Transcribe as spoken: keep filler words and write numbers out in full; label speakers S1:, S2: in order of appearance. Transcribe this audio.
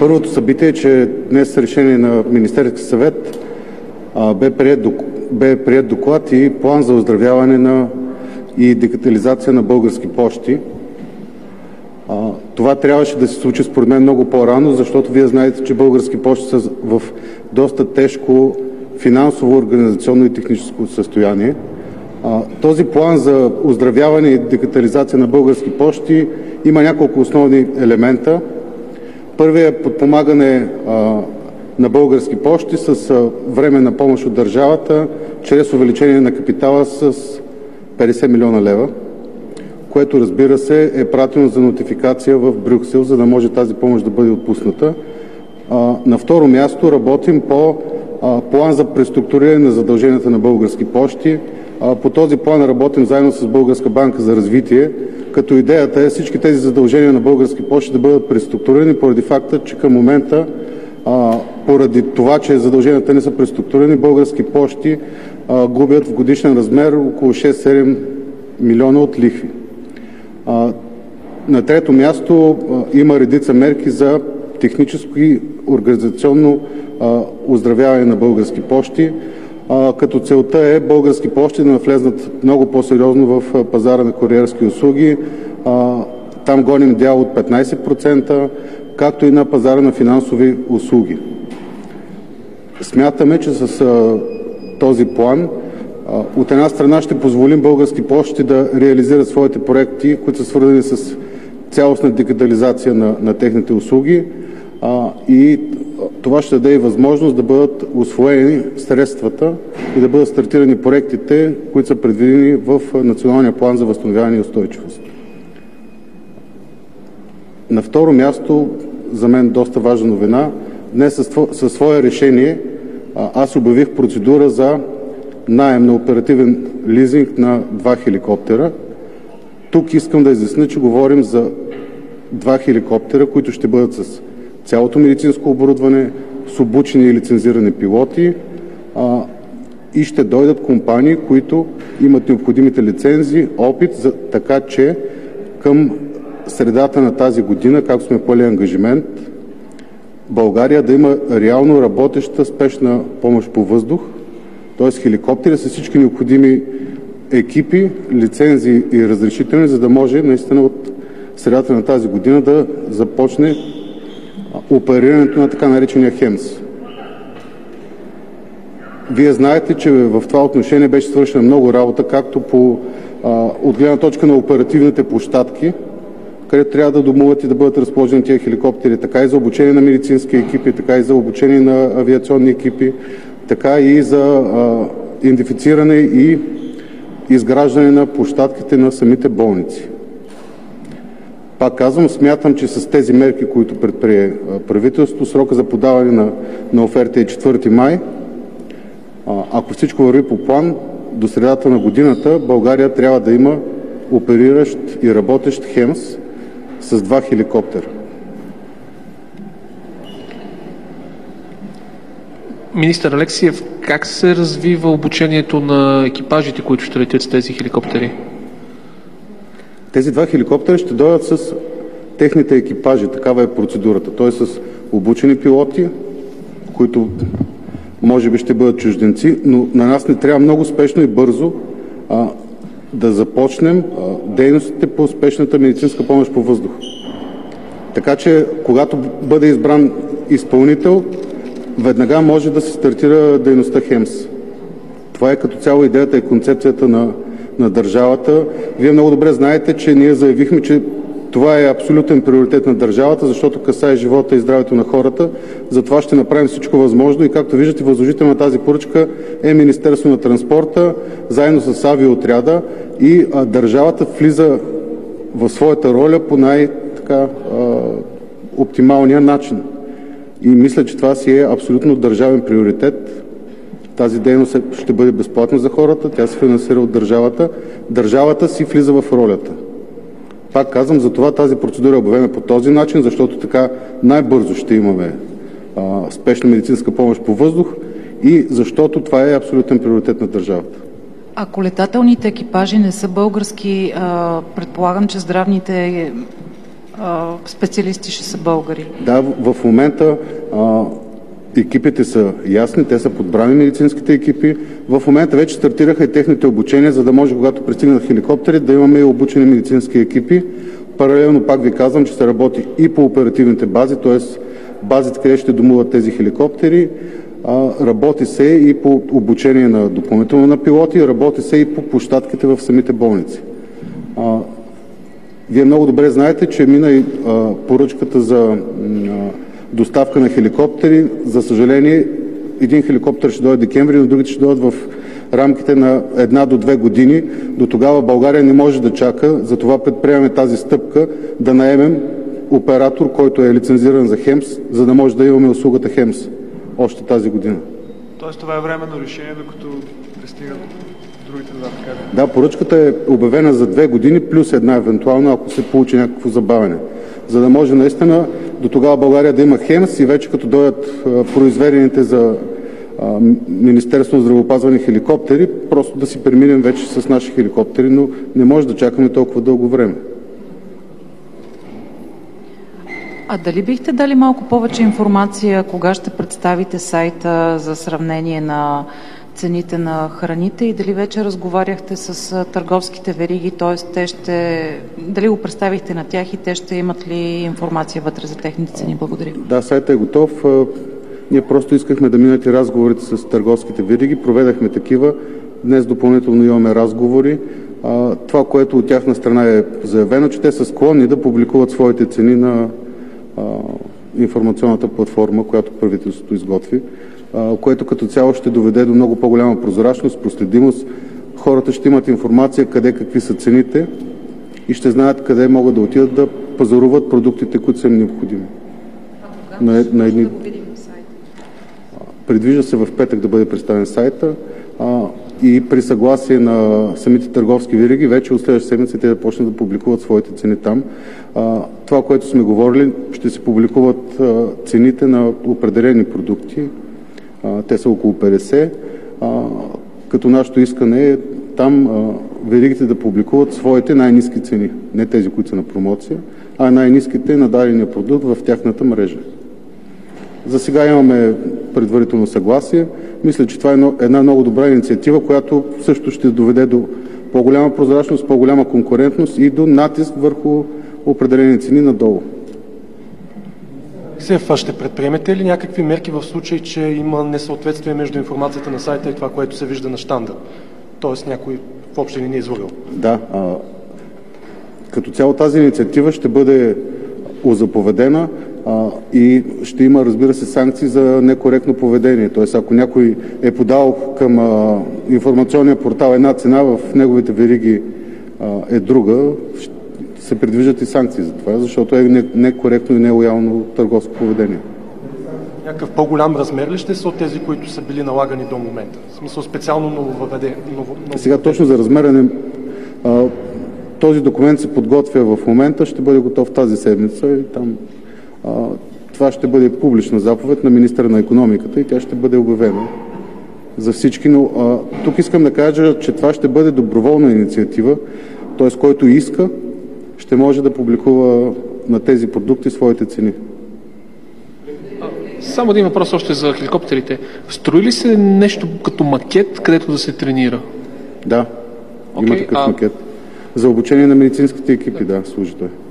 S1: Първото събитие е, че днес с решение на Министерския съвет а, бе, прият, бе прият доклад и план за оздравяване на и дигитализация на Български пощи. А, това трябваше да се случи според мен много по-рано, защото вие знаете, че Български пощи са в доста тежко финансово, организационно и техническо състояние. А, този план за оздравяване и дигитализация на Български пощи има няколко основни елемента. Първият е подпомагане а, на Български пощи с а, временна помощ от държавата, чрез увеличение на капитала с петдесет милиона лева, което, разбира се, е пратено за нотификация в Брюксел, за да може тази помощ да бъде отпусната. А, на второ място работим по а, план за преструктуриране на задълженията на Български пощи. А, по този план работим заедно с Българска банка за развитие, като идеята е всички тези задължения на Български пощи да бъдат преструктурирани поради факта, че към момента, а, поради това, че задълженията не са преструктурирани, Български пощи а, губят в годишен размер около шест-седем милиона от лихви. А, на трето място а, има редица мерки за техническо и организационно а, оздравяване на Български пощи, а, като целта е Български пощи да навлезнат много по-сериозно в пазара на куриерски услуги. А, там гоним дял от петнайсет процента, както и на пазара на финансови услуги. Смятаме, че с а, този план а, от една страна ще позволим Български пощи да реализират своите проекти, които са свързани с цялостна дигитализация на, на техните услуги, а, и това ще даде и възможност да бъдат усвоени средствата и да бъдат стартирани проектите, които са предвидени в Националния план за възстановяване и устойчивост. На второ място, за мен доста важна новина, днес със свое решение аз обявих процедура за наем на оперативен лизинг на два хеликоптера. Тук искам да изясня, че говорим за два хеликоптера, които ще бъдат с цялото медицинско оборудване, с обучени и лицензирани пилоти, а, и ще дойдат компании, които имат необходимите лицензи, опит, за, така че към средата на тази година, както сме поели ангажимент, България да има реално работеща спешна помощ по въздух, т.е. хеликоптери с всички необходими екипи, лицензии и разрешителни, за да може наистина от средата на тази година да започне оперирането на така наречения ХЕМС. Вие знаете, че в това отношение беше свършена много работа, както по, а, от гледна точка на оперативните площадки, където трябва да домуват и да бъдат разположени тези хеликоптери, така и за обучение на медицински екипи, така и за обучение на авиационни екипи, така и за а, идентифициране и изграждане на площадките на самите болници. Пак казвам, смятам, че с тези мерки, които предприе правителството, срока за подаване на, на оферти е четвърти май. А, ако всичко върви по план, до средата на годината България трябва да има опериращ и работещ ХЕМС с два хеликоптера.
S2: Министър Алексиев, как се развива обучението на екипажите, които ще летят с тези хеликоптери?
S1: Тези два хеликоптера ще дойдат с техните екипажи, такава е процедурата, т.е. с обучени пилоти, които може би ще бъдат чужденци, но на нас не трябва много спешно и бързо а, да започнем а, дейностите по спешната медицинска помощ по въздух. Така че, когато бъде избран изпълнител, веднага може да се стартира дейността ХЕМС. Това е като цяло идеята и концепцията на, на държавата. Вие много добре знаете, че ние заявихме, че това е абсолютен приоритет на държавата, защото касае живота и здравето на хората. Затова ще направим всичко възможно и, както виждате, възложител на тази поръчка е Министерство на транспорта, заедно с авиоотряда, и а, държавата влиза в своята роля по най-оптималния начин. И мисля, че това си е абсолютно държавен приоритет. Тази дейност ще бъде безплатна за хората, тя се финансира от държавата. Държавата си влиза в ролята. Пак казвам, за това тази процедура е обявена по този начин, защото така най-бързо ще имаме а, спешна медицинска помощ по въздух и защото това е абсолютен приоритет на държавата.
S3: Ако летателните екипажи не са български, а, предполагам, че здравните а, специалисти ще са българи?
S1: Да, в, в момента а, екипите са ясни, те са подбрани медицинските екипи. В момента вече стартираха и техните обучения, за да може, когато пристигнат хеликоптери, да имаме и обучени медицински екипи. Паралелно, пак ви казвам, че се работи и по оперативните бази, т.е. базите, къде ще домуват тези хеликоптери. А, работи се и по обучение на допълнително на пилоти, работи се и по площадките в самите болници. А, вие много добре знаете, че мина и а, поръчката за а, доставка на хеликоптери. За съжаление, един хеликоптер ще дойде декември, но другите ще дойдат в рамките на една до две години. До тогава България не може да чака, затова предприемаме тази стъпка да наемем оператор, който е лицензиран за ХЕМС, за да може да имаме услугата ХЕМС още тази година.
S4: Тоест това е временно решение, докато пристигат другите два, така?
S1: Да, поръчката е обявена за две години, плюс една евентуално, ако се получи някакво забавяне. За да може наистина до тогава България да има ХЕМС и вече като дойдат а, произведените за а, Министерство на здравеопазване хеликоптери, просто да си преминем вече с наши хеликоптери, но не може да чакаме толкова дълго време.
S3: А дали бихте дали малко повече информация, кога ще представите сайта за сравнение на цените на храните и дали вече разговаряхте с търговските вериги, т.е. те ще, дали го представихте на тях и те ще имат ли информация вътре за техните цени? Благодаря.
S1: Да, сайтът е готов. Ние просто искахме да минат и разговорите с търговските вериги. Проведахме такива. Днес допълнително имаме разговори. Това, което от тяхна страна е заявено, че те са склонни да публикуват своите цени на информационната платформа, която правителството изготви, което като цяло ще доведе до много по-голяма прозрачност, проследимост. Хората ще имат информация къде какви са цените и ще знаят къде могат да отидат да пазаруват продуктите, които са им необходими.
S3: А кога на, на едни... да го видим на сайта?
S1: Предвижда се в петък да бъде представен сайта а, и при съгласие на самите търговски вериги вече от следващата седмица те да почнат да публикуват своите цени там. А, това, което сме говорили, ще се публикуват а, цените на определени продукти. А, те са около петдесет. А, като нашето искане е там а, веригите да публикуват своите най-ниски цени. Не тези, които са на промоция, а най-ниските на дадения продукт в тяхната мрежа. За сега имаме предварително съгласие. Мисля, че това е една много добра инициатива, която също ще доведе до по-голяма прозрачност, по-голяма конкурентност и до натиск върху определени цени надолу.
S5: Сега ще предприемете ли някакви мерки в случай, че има несъответствие между информацията на сайта и това, което се вижда на щанда? Тоест някой в общи линии е излъгал?
S1: Да. А, като цяло тази инициатива ще бъде озаповедена а, и ще има, разбира се, санкции за некоректно поведение. Тоест, ако някой е подал към а, информационния портал една цена, в неговите вериги а, е друга, се предвиждат и санкции за това, защото е некоректно и нелоялно търговско поведение.
S5: Някакъв по-голям размер ли ще са от тези, които са били налагани до момента? В смисъл специално нововъведение? Ново, ново...
S1: Сега точно за размера не... А, този документ се подготвя в момента, ще бъде готов тази седмица и там а, това ще бъде публична заповед на министъра на икономиката и тя ще бъде обявена за всички. Но а, тук искам да кажа, че това ще бъде доброволна инициатива, т.е. който иска, ще може да публикува на тези продукти своите цени.
S2: Само един въпрос още за хеликоптерите. Строи ли се нещо като макет, където да се тренира?
S1: Да,
S2: okay,
S1: има такъв
S2: а...
S1: макет. За обучение на медицинските екипи, да, служи той.